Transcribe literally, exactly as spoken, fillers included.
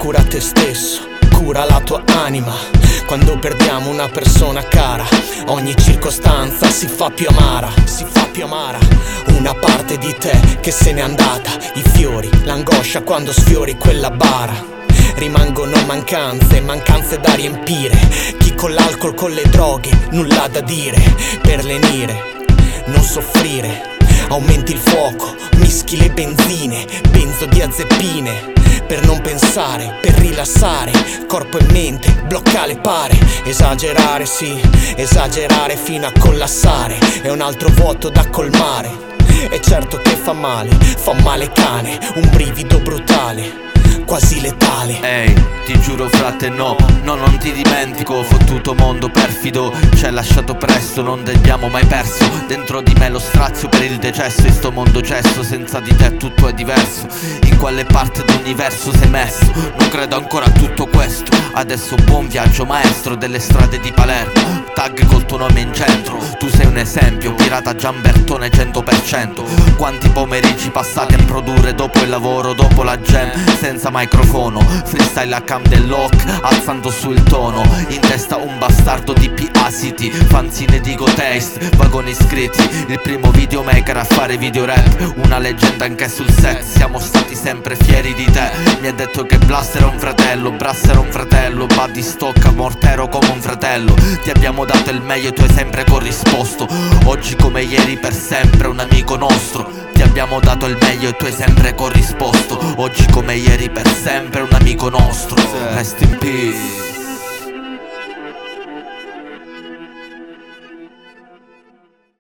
cura te stesso, cura la tua anima. Quando perdiamo una persona cara, ogni circostanza si fa più amara, si fa più amara. Una parte di te che se n'è andata, i fiori, l'angoscia quando sfiori quella bara. Rimangono mancanze, mancanze da riempire. Chi con l'alcol, con le droghe, nulla da dire. Per lenire, non soffrire. Aumenti il fuoco, mischi le benzine, benzodiazepine. Per non pensare, per rilassare corpo e mente, blocca le pare. Esagerare sì, esagerare fino a collassare. È un altro vuoto da colmare. E certo che fa male, fa male cane. Un brivido brutale, quasi letale. Ehi, hey, ti giuro frate no, no non ti dimentico. Fottuto mondo perfido, ci hai lasciato presto, non ti abbiamo mai perso. Dentro di me lo strazio per il decesso. In sto mondo cesso, senza di te tutto è diverso. In quale parte d'universo sei messo? Non credo ancora a tutto questo. Adesso buon viaggio maestro delle strade di Palermo. Tag col tuo nome in centro, tu sei un esempio, pirata Giambertone cento per cento. Quanti pomeriggi passati a produrre dopo il lavoro, dopo la jam, senza microfono, freestyle a cam dell'Oc, alzando su il tono. In testa un bastardo di P A City, fanzine di Go Taste, vagoni iscritti. Il primo videomaker a fare video rap, una leggenda anche sul set. Siamo stati sempre fieri di te. Mi ha detto che Blast era un fratello, Brass era un fratello, Buddy Stocca mortero come un fratello. Ti abbiamo dato il meglio e tu hai sempre corrisposto. Oggi come ieri per sempre un amico nostro. Ti abbiamo dato il meglio e tu hai sempre corrisposto. Oggi come ieri per sempre un amico nostro. Rest in peace.